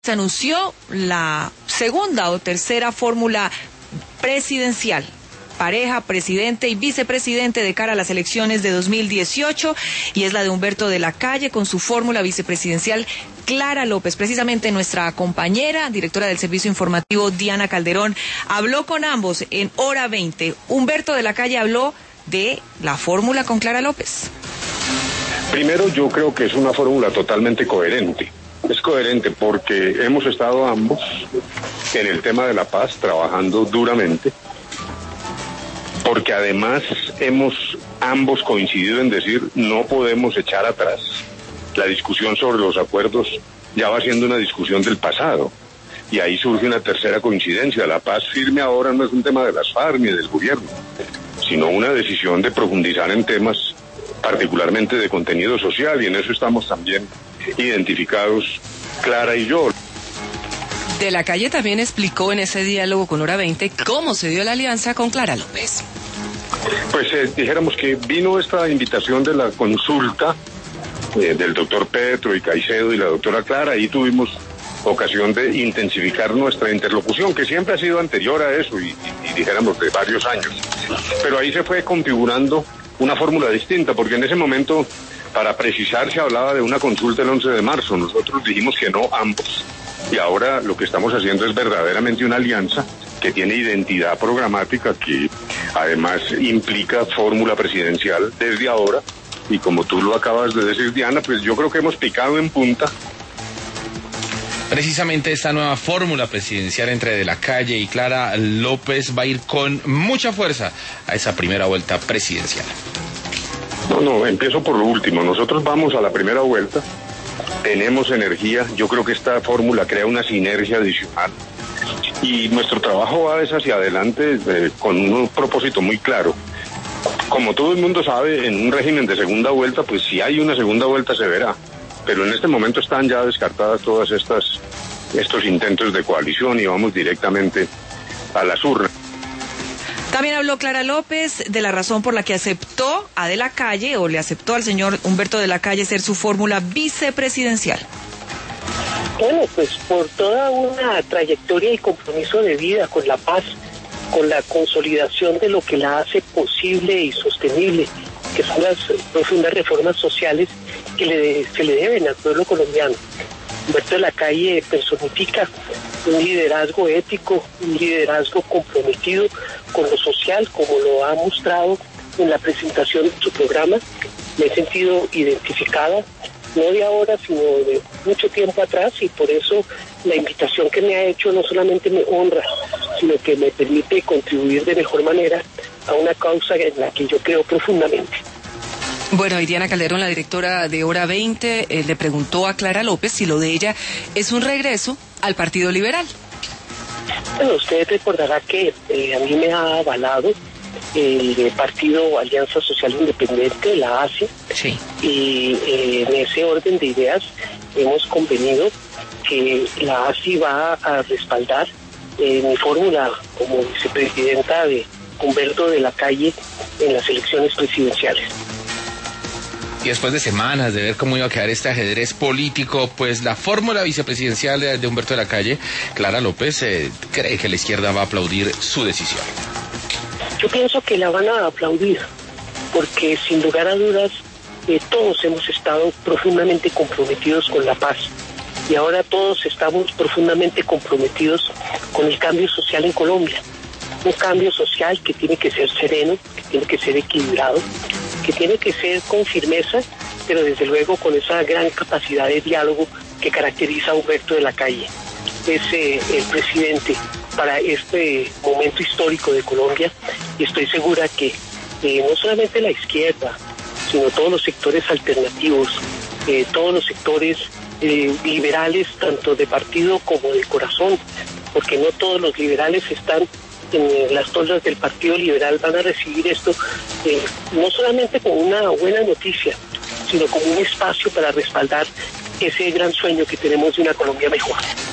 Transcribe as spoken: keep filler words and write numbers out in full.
se anunció la segunda o tercera fórmula presidencial. Pareja, presidente y vicepresidente de cara a las elecciones de dos mil dieciocho, y es la de Humberto de la Calle con su fórmula vicepresidencial Clara López. Precisamente nuestra compañera, directora del servicio informativo Diana Calderón, habló con ambos en Hora veinte. Humberto de la Calle habló de la fórmula con Clara López. Primero, yo creo que es una fórmula totalmente coherente. Es coherente porque hemos estado ambos en el tema de la paz trabajando duramente, porque además hemos ambos coincidido en decir no podemos echar atrás. La discusión sobre los acuerdos ya va siendo una discusión del pasado, y ahí surge una tercera coincidencia. La paz firme ahora no es un tema de las FARC ni del gobierno, sino una decisión de profundizar en temas particularmente de contenido social, y en eso estamos también identificados Clara y yo. De la Calle también explicó en ese diálogo con Hora veinte cómo se dio la alianza con Clara López. Pues eh, dijéramos que vino esta invitación de la consulta eh, del doctor Petro y Caicedo y la doctora Clara, y tuvimos ocasión de intensificar nuestra interlocución, que siempre ha sido anterior a eso y, y, y dijéramos de varios años. Pero ahí se fue configurando una fórmula distinta, porque en ese momento, para precisar, se hablaba de una consulta el once de marzo. Nosotros dijimos que no ambos. Y ahora lo que estamos haciendo es verdaderamente una alianza que tiene identidad programática, que además implica fórmula presidencial desde ahora. Y como tú lo acabas de decir, Diana, pues yo creo que hemos picado en punta. Precisamente esta nueva fórmula presidencial entre De la Calle y Clara López va a ir con mucha fuerza a esa primera vuelta presidencial. No, no, empiezo por lo último. Nosotros vamos a la primera vuelta, tenemos energía, yo creo que esta fórmula crea una sinergia adicional, y nuestro trabajo va hacia adelante eh, con un propósito muy claro. Como todo el mundo sabe, en un régimen de segunda vuelta, pues si hay una segunda vuelta se verá. Pero en este momento están ya descartadas todas estas estos intentos de coalición y vamos directamente a las urnas. También habló Clara López de la razón por la que aceptó a De la Calle, o le aceptó al señor Humberto de la Calle ser su fórmula vicepresidencial. Bueno, pues por toda una trayectoria y compromiso de vida con la paz, con la consolidación de lo que la hace posible y sostenible, que son las profundas reformas sociales que le, se le deben al pueblo colombiano. Humberto de la Calle personifica un liderazgo ético, un liderazgo comprometido con lo social, como lo ha mostrado en la presentación de su programa. Me he sentido identificada, no de ahora, sino de mucho tiempo atrás, y por eso la invitación que me ha hecho no solamente me honra, sino que me permite contribuir de mejor manera a una causa en la que yo creo profundamente. Bueno, y Diana Calderón, la directora de Hora veinte, eh, le preguntó a Clara López si lo de ella es un regreso al Partido Liberal. Bueno, usted recordará que eh, a mí me ha avalado el Partido Alianza Social Independiente, la A C I, sí. Y eh, en ese orden de ideas hemos convenido que la A C I va a respaldar eh, mi fórmula como vicepresidenta de Humberto de la Calle en las elecciones presidenciales. Y después de semanas de ver cómo iba a quedar este ajedrez político, pues la fórmula vicepresidencial de, de Humberto de la Calle, Clara López, eh, cree que la izquierda va a aplaudir su decisión. Yo pienso que la van a aplaudir, porque sin lugar a dudas eh, todos hemos estado profundamente comprometidos con la paz, y ahora todos estamos profundamente comprometidos con el cambio social en Colombia. Un cambio social que tiene que ser sereno, que tiene que ser equilibrado, que tiene que ser con firmeza, pero desde luego con esa gran capacidad de diálogo que caracteriza a Humberto de la Calle. Es eh, el presidente para este momento histórico de Colombia, y estoy segura que eh, no solamente la izquierda, sino todos los sectores alternativos, eh, todos los sectores eh, liberales, tanto de partido como de corazón, porque no todos los liberales están en las toldas del Partido Liberal, van a recibir esto eh, no solamente como una buena noticia, sino como un espacio para respaldar ese gran sueño que tenemos de una Colombia mejor.